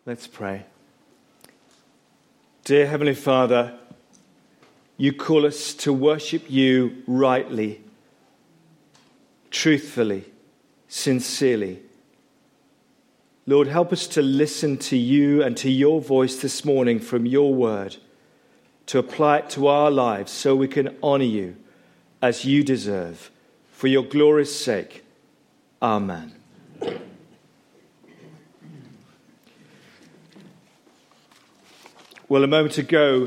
Let's pray. Dear Heavenly Father, you call us to worship you rightly, truthfully, sincerely. Lord, help us to listen to you and to your voice this morning from your word, to apply it to our lives so we can honor you as you deserve. For your glorious sake. Amen. Well, a moment ago,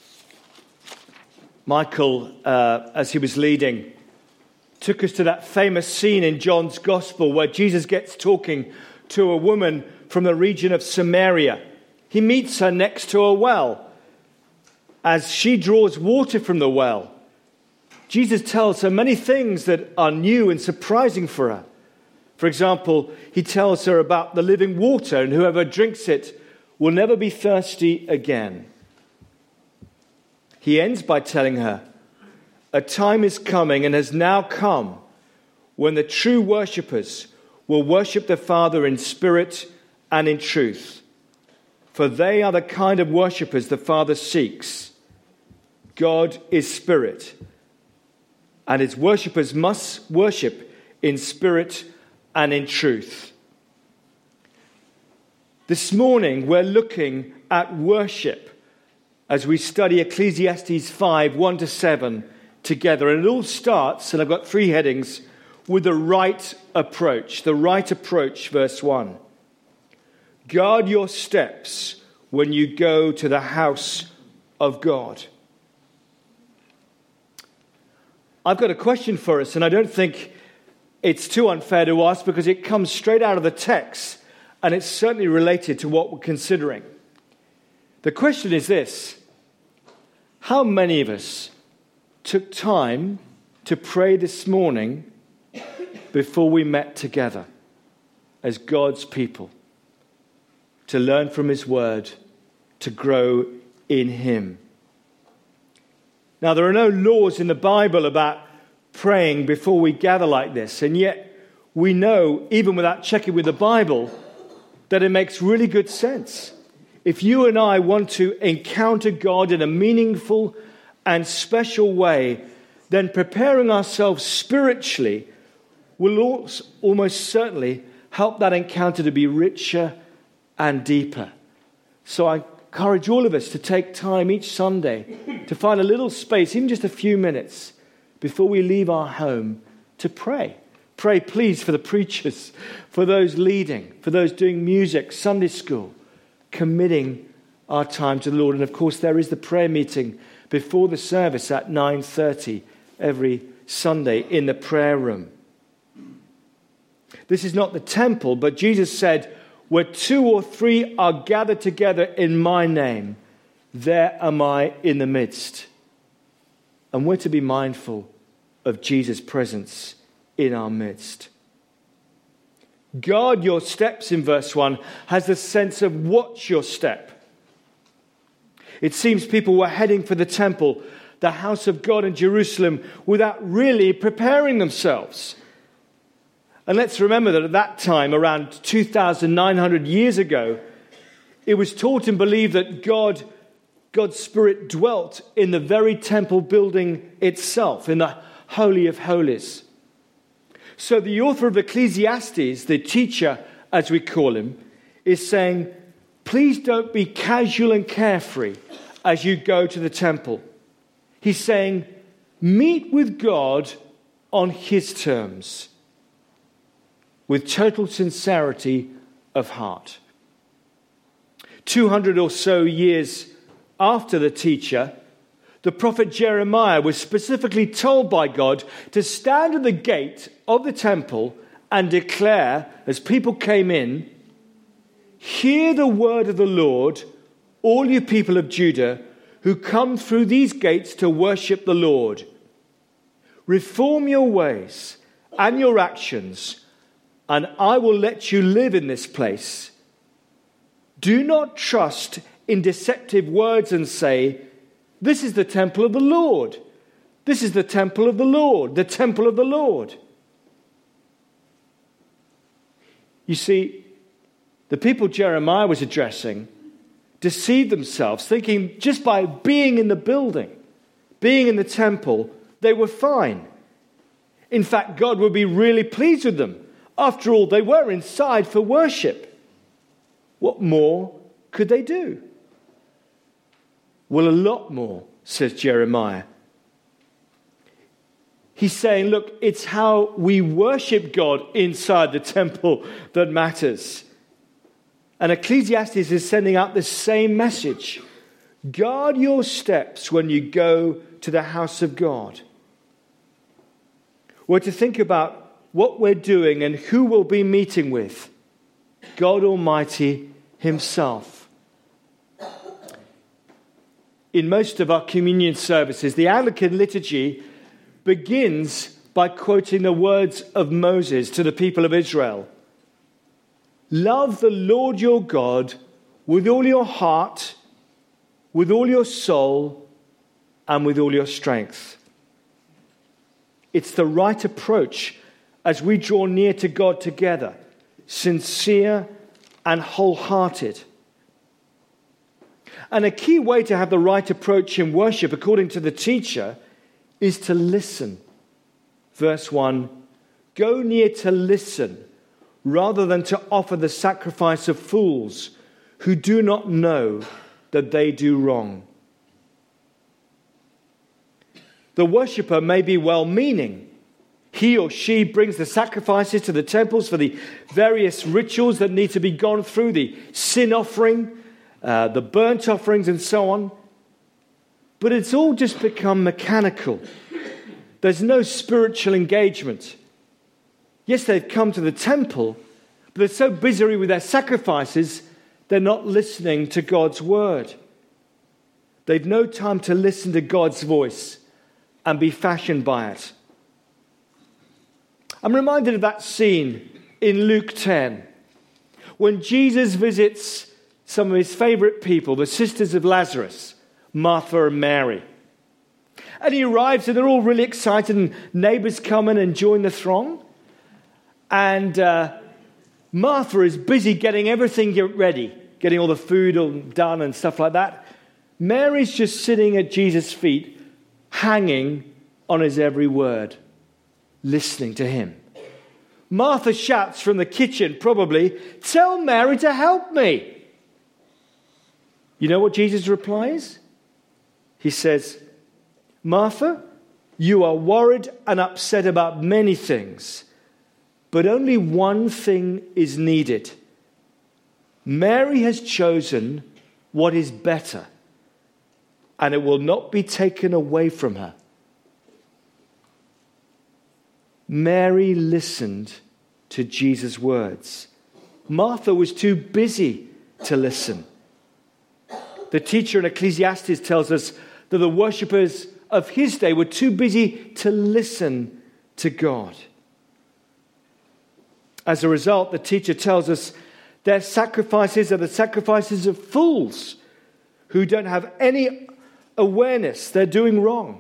Michael, as he was leading, took us to that famous scene in John's Gospel where Jesus gets talking to a woman from the region of Samaria. He meets her next to a well. As she draws water from the well, Jesus tells her many things that are new and surprising for her. For example, he tells her about the living water, and whoever drinks it will never be thirsty again. He ends by telling her, a time is coming and has now come when the true worshippers will worship the Father in spirit and in truth. For they are the kind of worshippers the Father seeks. God is spirit, and his worshippers must worship in spirit and in truth. This morning, we're looking at worship as we study Ecclesiastes 5, 1-7 together. And it all starts, and I've got 3 headings, with the right approach. The right approach, verse 1. Guard your steps when you go to the house of God. I've got a question for us, and I don't think it's too unfair to ask because it comes straight out of the text, and it's certainly related to what we're considering. The question is this: how many of us took time to pray this morning before we met together as God's people, to learn from his word, to grow in him? Now, there are no laws in the Bible about praying before we gather like this, and yet we know, even without checking with the Bible, that it makes really good sense. If you and I want to encounter God in a meaningful and special way, then preparing ourselves spiritually will almost certainly help that encounter to be richer and deeper. So I encourage all of us to take time each Sunday to find a little space, even just a few minutes, before we leave our home to pray. Pray, please, for the preachers, for those leading, for those doing music, Sunday school, committing our time to the Lord. And of course, there is the prayer meeting before the service at 9:30 every Sunday in the prayer room. This is not the temple, but Jesus said, where 2 or 3 are gathered together in my name, there am I in the midst. And we're to be mindful of Jesus' presence in our midst. Guard your steps, in verse 1, has the sense of watch your step. It seems people were heading for the temple, the house of God in Jerusalem, without really preparing themselves. And let's remember that at that time, around 2,900 years ago, it was taught and believed that God's Spirit dwelt in the very temple building itself, in the Holy of Holies. So the author of Ecclesiastes, the teacher, as we call him, is saying, please don't be casual and carefree as you go to the temple. He's saying, meet with God on his terms, with total sincerity of heart. 200 or so years after the teacher, the prophet Jeremiah was specifically told by God to stand at the gate of the temple and declare, as people came in, hear the word of the Lord, all you people of Judah who come through these gates to worship the Lord. Reform your ways and your actions, and I will let you live in this place. Do not trust in deceptive words and say, this is the temple of the Lord. This is the temple of the Lord, the temple of the Lord. You see, The people Jeremiah was addressing deceived themselves, thinking just by being in the building, being in the temple, they were fine. In fact, God would be really pleased with them. After all, they were inside for worship. What more could they do? Well, a lot more, says Jeremiah. He's saying, look, it's how we worship God inside the temple that matters. And Ecclesiastes is sending out the same message. Guard your steps when you go to the house of God. We're to think about what we're doing and who we'll be meeting with. God Almighty Himself. In most of our communion services, the Anglican liturgy begins by quoting the words of Moses to the people of Israel. Love the Lord your God with all your heart, with all your soul, and with all your strength. It's the right approach as we draw near to God together, sincere and wholehearted. And a key way to have the right approach in worship, according to the teacher, is to listen. Verse 1, go near to listen, rather than to offer the sacrifice of fools who do not know that they do wrong. The worshipper may be well-meaning. He or she brings the sacrifices to the temples for the various rituals that need to be gone through, the sin offering, the burnt offerings, and so on. But it's all just become mechanical. There's no spiritual engagement. Yes, they've come to the temple, but they're so busy with their sacrifices, they're not listening to God's word. They've no time to listen to God's voice and be fashioned by it. I'm reminded of that scene in Luke 10 when Jesus visits some of his favorite people, the sisters of Lazarus, Martha and Mary. And he arrives and they're all really excited and neighbors come in and join the throng. And Martha is busy getting everything ready, getting all the food all done and stuff like that. Mary's just sitting at Jesus' feet, hanging on his every word, listening to him. Martha shouts from the kitchen, probably, "Tell Mary to help me." You know what Jesus replies? He says, "Martha, you are worried and upset about many things, but only one thing is needed. Mary has chosen what is better, and it will not be taken away from her." Mary listened to Jesus' words. Martha was too busy to listen. The teacher in Ecclesiastes tells us that the worshippers of his day were too busy to listen to God. As a result, the teacher tells us their sacrifices are the sacrifices of fools who don't have any awareness they're doing wrong.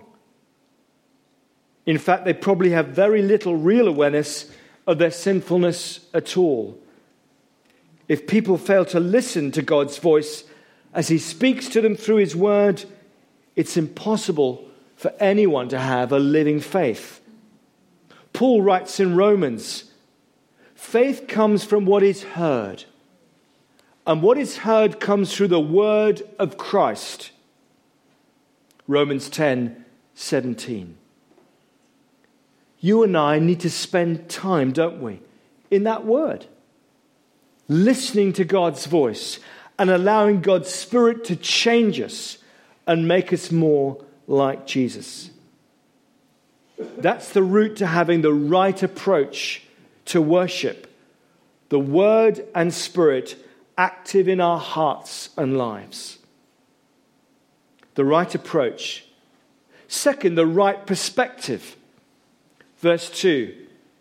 In fact, they probably have very little real awareness of their sinfulness at all. If people fail to listen to God's voice as he speaks to them through his word, it's impossible for anyone to have a living faith. Paul writes in Romans, faith comes from what is heard, and what is heard comes through the word of Christ. Romans 10:17. You and I need to spend time, don't we, in that word, listening to God's voice and allowing God's Spirit to change us and make us more like Jesus. That's the route to having the right approach to worship. The Word and Spirit active in our hearts and lives. The right approach. Second, the right perspective. Verse 2.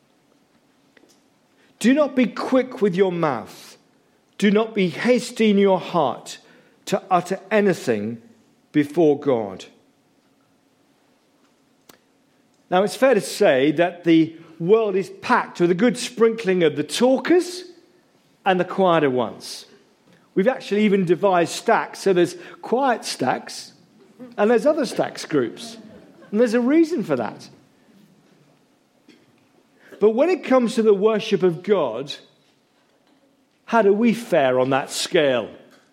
Do not be quick with your mouth. Do not be hasty in your heart to utter anything before God. Now, it's fair to say that the world is packed with a good sprinkling of the talkers and the quieter ones. We've actually even devised stacks. So there's quiet stacks and there's other stacks groups. And there's a reason for that. But when it comes to the worship of God, how do we fare on that scale?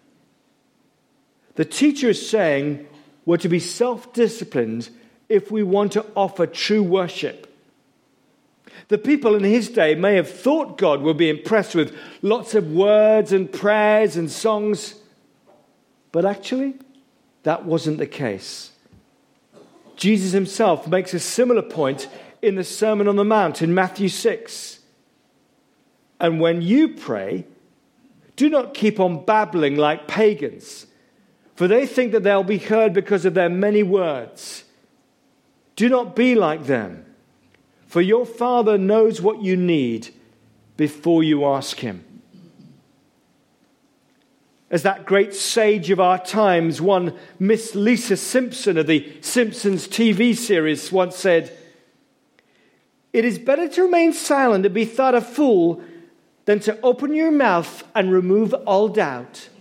The teacher is saying we're to be self-disciplined if we want to offer true worship. The people in his day may have thought God would be impressed with lots of words and prayers and songs, but actually, that wasn't the case. Jesus himself makes a similar point in the Sermon on the Mount in Matthew 6. And when you pray, do not keep on babbling like pagans, for they think that they'll be heard because of their many words. Do not be like them, for your Father knows what you need before you ask him. As that great sage of our times, one Miss Lisa Simpson of the Simpsons TV series once said, "It is better to remain silent and be thought a fool than to open your mouth and remove all doubt."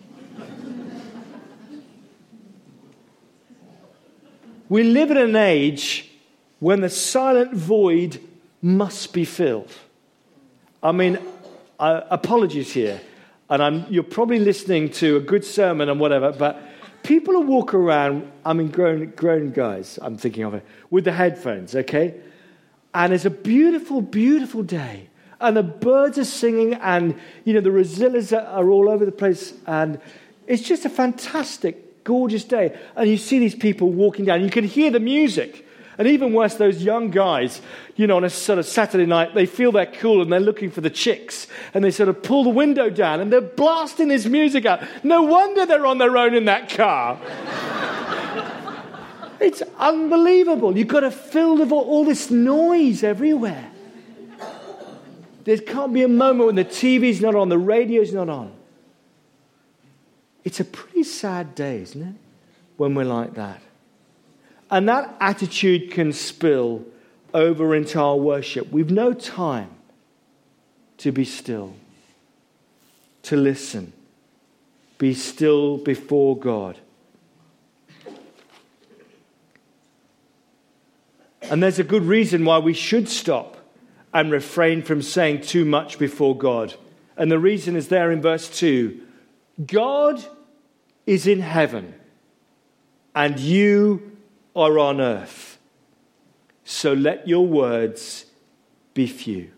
We live in an age when the silent void must be filled. I mean, apologies here. And you're probably listening to a good sermon and whatever, but people who walk around, I mean, grown guys, I'm thinking of it, with the headphones, okay? And it's a beautiful, beautiful day. And the birds are singing and, the rosillas are all over the place. And it's just a fantastic, gorgeous day. And you see these people walking down. You can hear the music. And even worse, those young guys, on a sort of Saturday night, they feel they're cool and they're looking for the chicks. And they sort of pull the window down and they're blasting this music out. No wonder they're on their own in that car. It's unbelievable. You've got to fill all this noise everywhere. There can't be a moment when the TV's not on, the radio's not on. It's a pretty sad day, isn't it? When we're like that. And that attitude can spill over into our worship. We've no time to be still, to listen, be still before God. And there's a good reason why we should stop and refrain from saying too much before God. And the reason is there in verse 2. God is in heaven, and you are on earth. So let your words be few.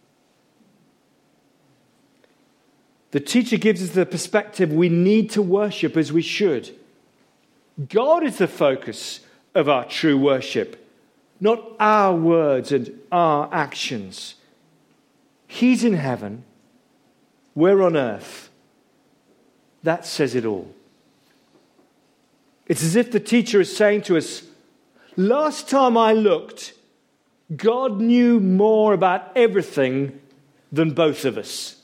The teacher gives us the perspective we need to worship as we should. God is the focus of our true worship, not our words and our actions. He's in heaven. We're on earth. That says it all. It's as if the teacher is saying to us, last time I looked, God knew more about everything than both of us.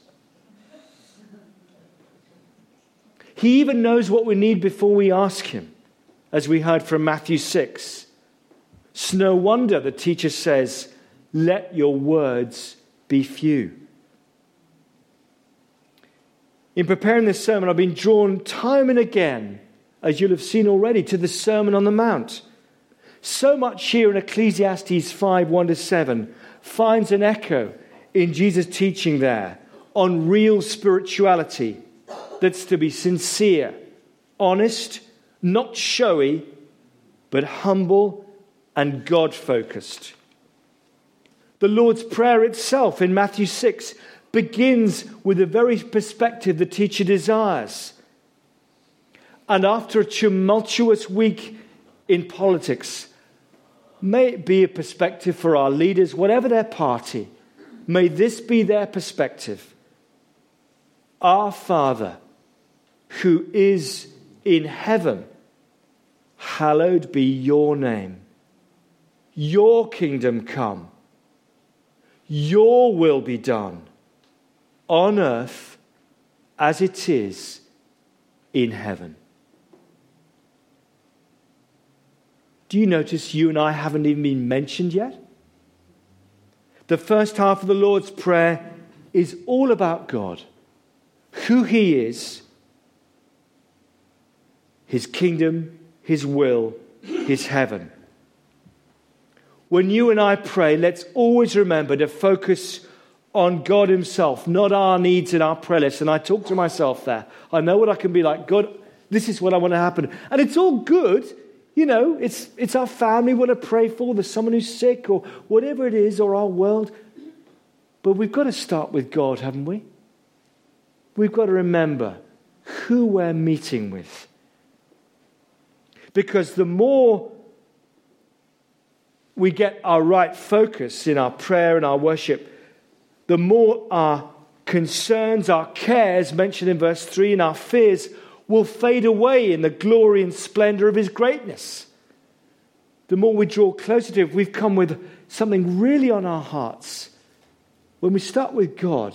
He even knows what we need before we ask him, as we heard from Matthew 6. It's no wonder the teacher says, let your words be few. In preparing this sermon, I've been drawn time and again, as you'll have seen already, to the Sermon on the Mount. So much here in Ecclesiastes 5, 1-7 finds an echo in Jesus' teaching there on real spirituality that's to be sincere, honest, not showy, but humble and God-focused. The Lord's Prayer itself in Matthew 6 begins with the very perspective the teacher desires. And after a tumultuous week in politics, may it be a perspective for our leaders, whatever their party, may this be their perspective. Our Father, who is in heaven, hallowed be your name. Your kingdom come. Your will be done on earth as it is in heaven. Do you notice you and I haven't even been mentioned yet? The first half of the Lord's Prayer is all about God. who he is, his kingdom, his will, his heaven. When you and I pray, let's always remember to focus on God himself, not our needs and our prayer list. And I talk to myself there. I know what I can be like. God, this is what I want to happen. And it's all good. You know, it's our family we want to pray for. There's someone who's sick or whatever it is, or our world. But we've got to start with God, haven't we? We've got to remember who we're meeting with. Because the more we get our right focus in our prayer and our worship, the more our concerns, our cares, mentioned in verse 3, and our fears will fade away in the glory and splendor of his greatness. The more we draw closer to him, we've come with something really on our hearts. When we start with God,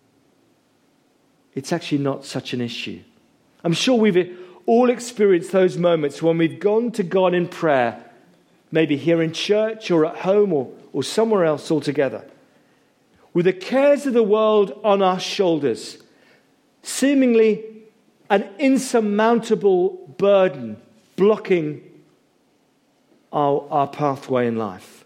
it's actually not such an issue. I'm sure we've all experienced those moments when we've gone to God in prayer, maybe here in church or at home or somewhere else altogether, with the cares of the world on our shoulders, seemingly an insurmountable burden blocking our pathway in life.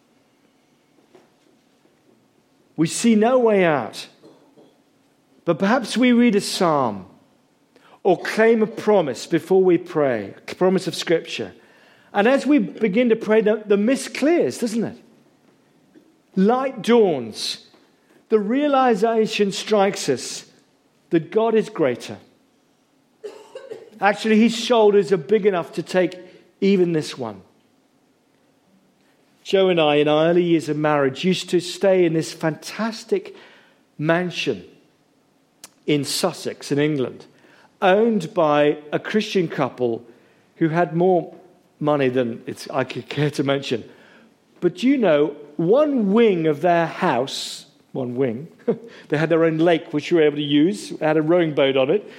We see no way out, but perhaps we read a psalm or claim a promise before we pray, a promise of Scripture. And as we begin to pray, the mist clears, doesn't it? Light dawns. The realization strikes us that God is greater. Actually, his shoulders are big enough to take even this one. Joe and I, in our early years of marriage, used to stay in this fantastic mansion in Sussex, in England, owned by a Christian couple who had more money than I could care to mention. But you know, one wing of their house, they had their own lake which you were able to use, had a rowing boat on it.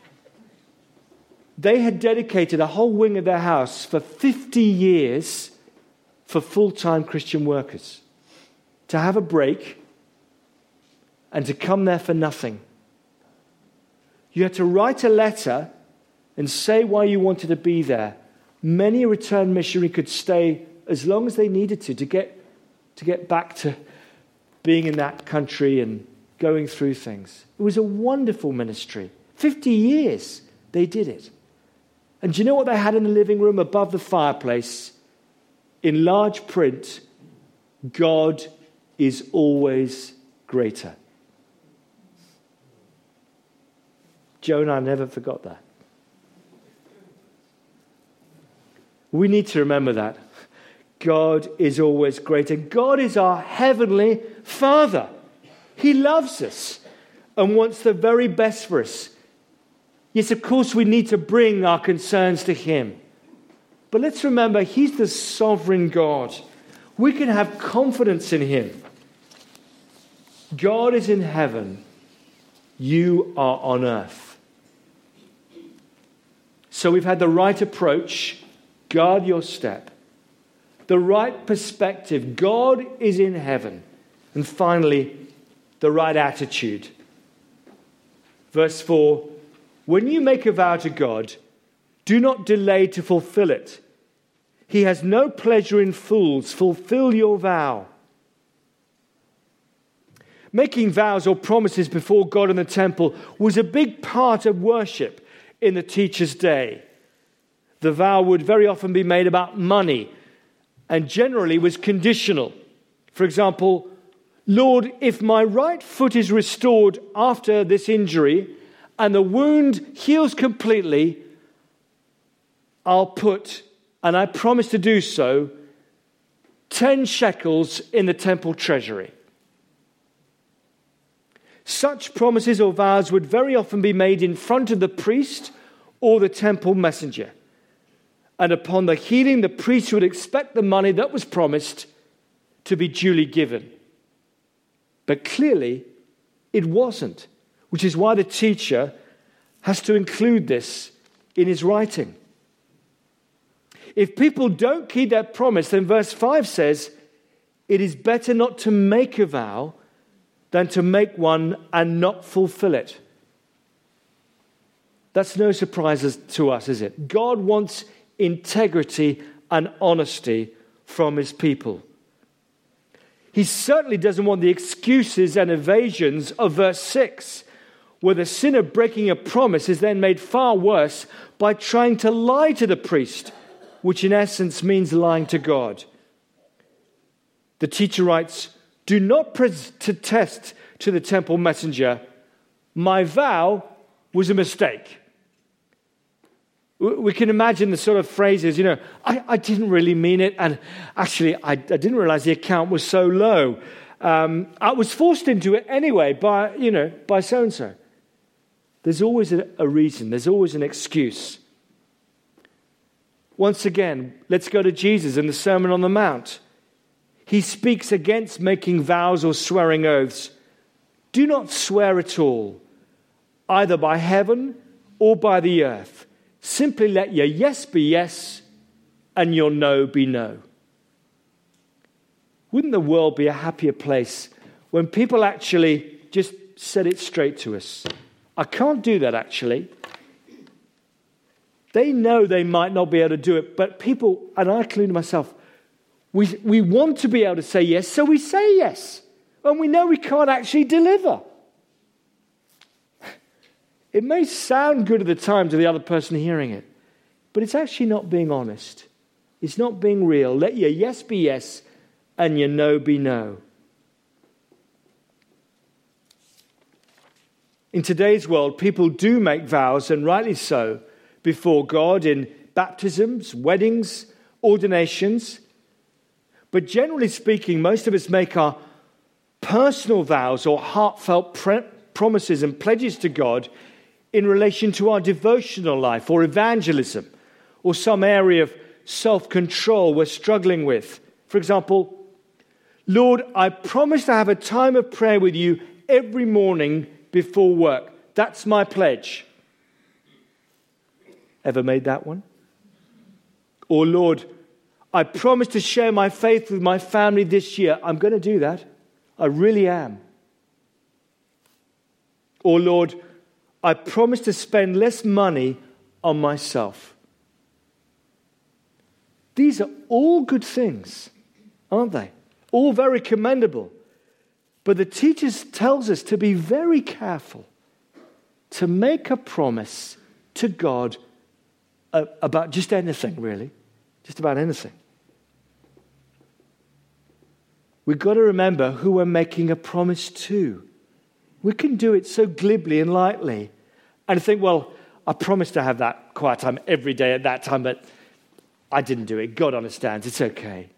They had dedicated a whole wing of their house for 50 years for full-time Christian workers to have a break and to come there for nothing. You had to write a letter and say why you wanted to be there. Many a returned missionary could stay as long as they needed to get back to being in that country and going through things. It was a wonderful ministry. 50 years they did it. And do you know what they had in the living room above the fireplace? In large print, God is always greater. Joe and I never forgot that. We need to remember that. God is always greater. God is our heavenly Father. He loves us and wants the very best for us. Yes, of course, we need to bring our concerns to him. But let's remember, he's the sovereign God. We can have confidence in him. God is in heaven. You are on earth. So we've had the right approach. Guard your step. The right perspective. God is in heaven. And finally, the right attitude. Verse 4, when you make a vow to God, do not delay to fulfill it. He has no pleasure in fools. Fulfill your vow. Making vows or promises before God in the temple was a big part of worship in the teacher's day. The vow would very often be made about money and generally was conditional. For example, Lord, if my right foot is restored after this injury and the wound heals completely, I'll put, and I promise to do so, 10 shekels in the temple treasury. Such promises or vows would very often be made in front of the priest or the temple messenger. And upon the healing, the priest would expect the money that was promised to be duly given. But clearly, it wasn't, which is why the teacher has to include this in his writing. If people don't keep that promise, then verse 5 says, it is better not to make a vow than to make one and not fulfill it. That's no surprise to us, is it? God wants integrity and honesty from his people. He certainly doesn't want the excuses and evasions of verse 6, where the sin of breaking a promise is then made far worse by trying to lie to the priest, which in essence means lying to God. The teacher writes, "Do not protest to the temple messenger, 'My vow was a mistake.'" We can imagine the sort of phrases, I didn't really mean it, and actually I didn't realize the account was so low. I was forced into it anyway by so-and-so. There's always a reason. There's always an excuse. Once again, let's go to Jesus in the Sermon on the Mount. He speaks against making vows or swearing oaths. "Do not swear at all, either by heaven or by the earth. Simply let your yes be yes and your no be no." Wouldn't the world be a happier place when people actually just said it straight to us? I can't do that, actually. They know they might not be able to do it, but people, and I include myself, we want to be able to say yes, so we say yes. And we know we can't actually deliver. It may sound good at the time to the other person hearing it, but it's actually not being honest. It's not being real. Let your yes be yes and your no be no. In today's world, people do make vows, and rightly so, before God in baptisms, weddings, ordinations. But generally speaking, most of us make our personal vows or heartfelt promises and pledges to God in relation to our devotional life or evangelism or some area of self-control we're struggling with. For example, "Lord, I promise to have a time of prayer with you every morning before work. That's my pledge." Ever made that one? Or, "Lord, I promise to share my faith with my family this year. I'm going to do that. I really am." Or, "Lord, I promise to spend less money on myself." These are all good things, aren't they? All very commendable. But the teacher tells us to be very careful to make a promise to God about just anything, really. Just about anything. We've got to remember who we're making a promise to. We can do it so glibly and lightly and think, well, I promised to have that quiet time every day at that time, but I didn't do it. God understands. It's okay.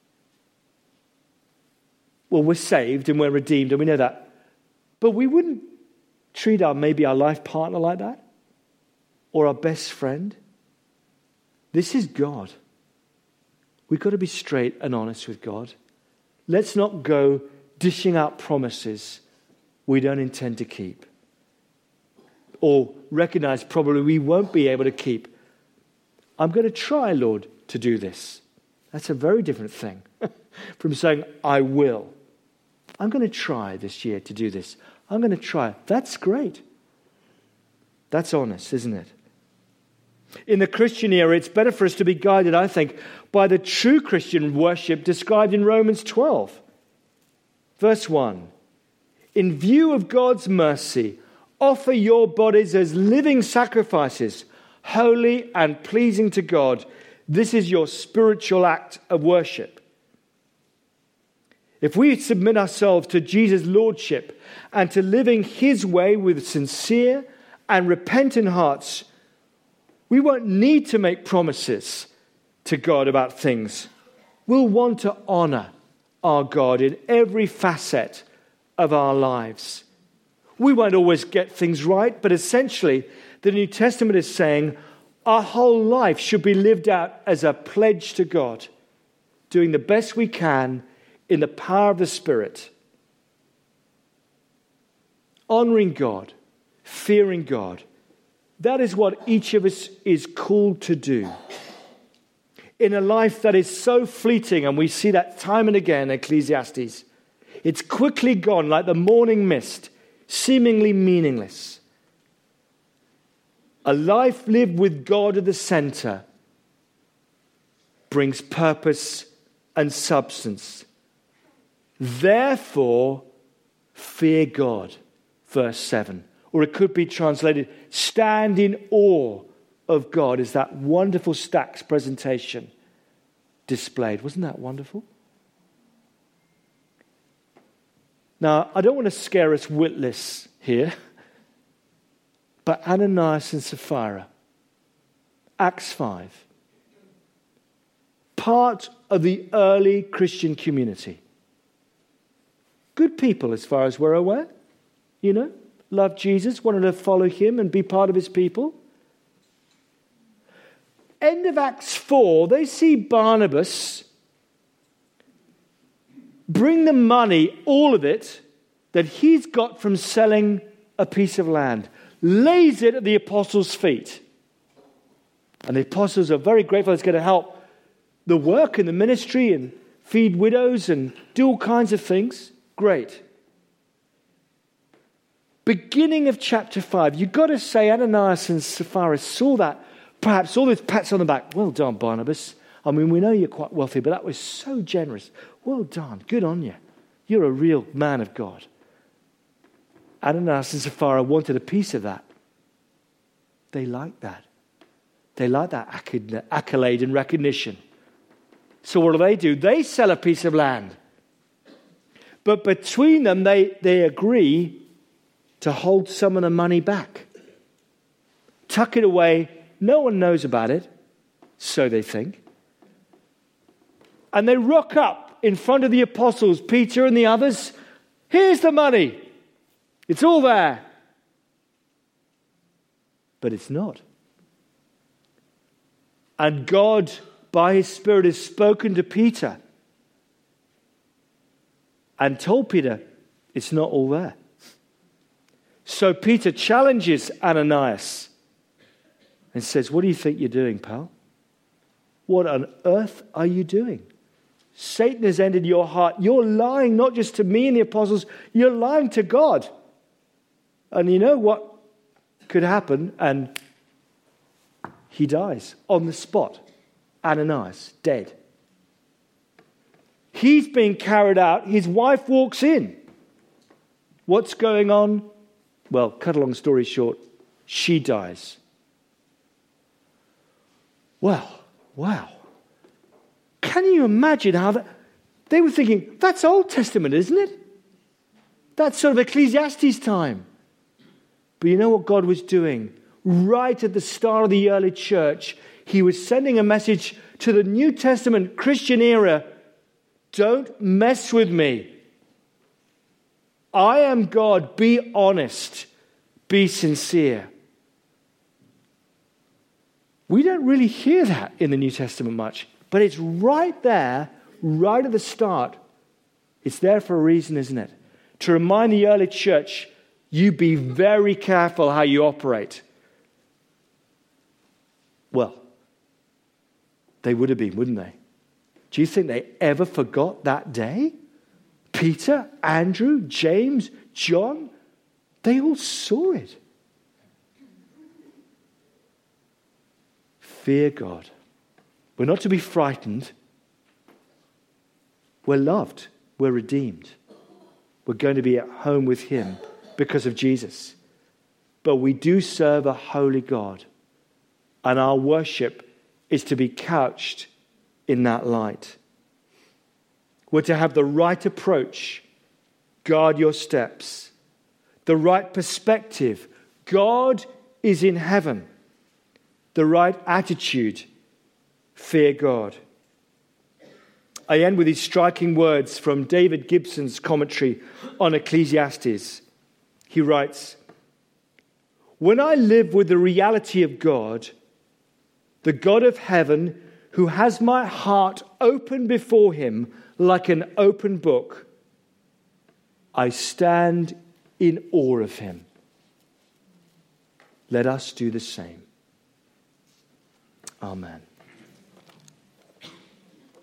Well, we're saved and we're redeemed and we know that. But we wouldn't treat maybe our life partner like that or our best friend. This is God. We've got to be straight and honest with God. Let's not go dishing out promises we don't intend to keep or recognize probably we won't be able to keep. I'm going to try, Lord, to do this. That's a very different thing from saying, I will. I'm going to try this year to do this. I'm going to try. That's great. That's honest, isn't it? In the Christian era, it's better for us to be guided, I think, by the true Christian worship described in Romans 12. Verse 1. In view of God's mercy, offer your bodies as living sacrifices, holy and pleasing to God. This is your spiritual act of worship. If we submit ourselves to Jesus' lordship and to living his way with sincere and repentant hearts, we won't need to make promises to God about things. We'll want to honor our God in every facet of our lives. We won't always get things right, but essentially, the New Testament is saying our whole life should be lived out as a pledge to God, doing the best we can in the power of the Spirit. Honoring God, fearing God. That is what each of us is called to do. In a life that is so fleeting, and we see that time and again in Ecclesiastes, it's quickly gone like the morning mist, seemingly meaningless. A life lived with God at the center brings purpose and substance. Therefore, fear God. Verse 7. Or it could be translated, stand in awe of God, is that wonderful Stax presentation displayed. Wasn't that wonderful? Now, I don't want to scare us witless here, but Ananias and Sapphira, Acts 5, part of the early Christian community. Good people as far as we're aware, loved Jesus, wanted to follow him and be part of his people. End of Acts 4, they see Barnabas bring the money, all of it, that he's got from selling a piece of land, lays it at the apostles' feet. And the apostles are very grateful it's going to help the work and the ministry and feed widows and do all kinds of things. Great. Beginning of chapter 5, you've got to say Ananias and Sapphira saw that. Perhaps all those pats on the back. Well done, Barnabas. I mean, we know you're quite wealthy, but that was so generous. Well done. Good on you. You're a real man of God. Ananias and Sapphira wanted a piece of that. They liked that. They liked that accolade and recognition. So what do? They sell a piece of land. But between them, they agree to hold some of the money back. Tuck it away. No one knows about it, so they think. And they rock up in front of the apostles, Peter and the others. Here's the money. It's all there. But it's not. And God, by his Spirit, has spoken to Peter and told Peter, it's not all there. So Peter challenges Ananias and says, what do you think you're doing, pal? What on earth are you doing? Satan has entered your heart. You're lying not just to me and the apostles, you're lying to God. And you know what could happen? And he dies on the spot. Ananias, dead. He's being carried out. His wife walks in. What's going on? Well, cut a long story short, she dies. Well, wow. Can you imagine how that... They were thinking, that's Old Testament, isn't it? That's sort of Ecclesiastes time. But you know what God was doing? Right at the start of the early church, he was sending a message to the New Testament Christian era. Don't mess with me. I am God. Be honest. Be sincere. We don't really hear that in the New Testament much, but it's right there, right at the start. It's there for a reason, isn't it? To remind the early church, you be very careful how you operate. Well, they would have been, wouldn't they? Do you think they ever forgot that day? Peter, Andrew, James, John, they all saw it. Fear God. We're not to be frightened. We're loved. We're redeemed. We're going to be at home with him because of Jesus. But we do serve a holy God. And our worship is to be couched in that light. We're to have the right approach. Guard your steps. The right perspective. God is in heaven. The right attitude. Fear God. I end with these striking words from David Gibson's commentary on Ecclesiastes. He writes, when I live with the reality of God, the God of heaven, who has my heart open before him like an open book, I stand in awe of him. Let us do the same. Amen.